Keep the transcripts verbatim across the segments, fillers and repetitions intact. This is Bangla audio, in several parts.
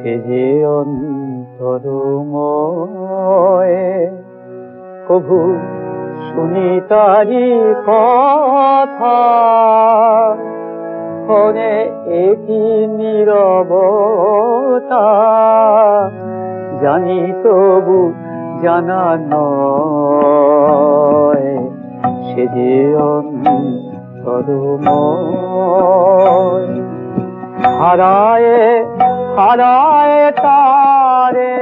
সে যে অন্তরময় কভু শুনি তারি কথা ক্ষণে একই নীরবতা জানি তবু জানা নয় সে যে অন্তরময় হারায় হারায় তারে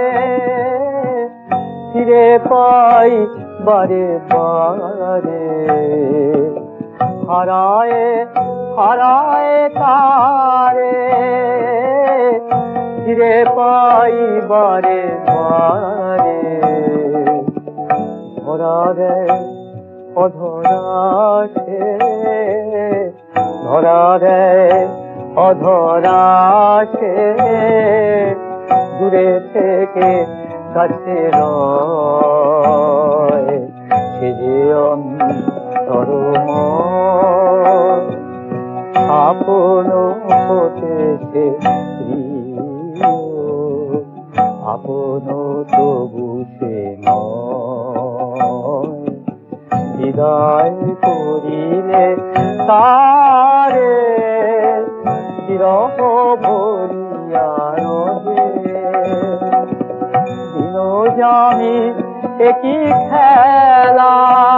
ফিরে পাই বারে বারে হারায় হারায় তারে ফিরে পাই বারে বারে ধরা দেয় অধরা সে ধরা দেয় অধরা সে দূরে থেকে কাছে রয় সে যে অন্তরময় আপন হতে সে প্রিয় আপন তবু সে নয় বিদায় করিলে তারে বিরহ ভরিয়া রহে দিন জানি একই খেলা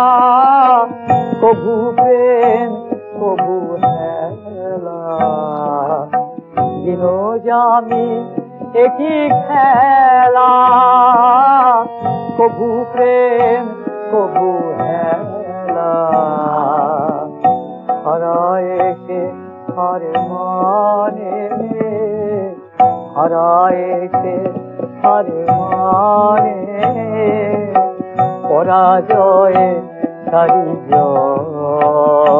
কভু প্রেম কভু হেলা দিন জানি একই খেলা কভু প্রেম কভু হেলা হারায় সে হার মানে হারায় সে হার মানে পরাজয়ে সারি জয়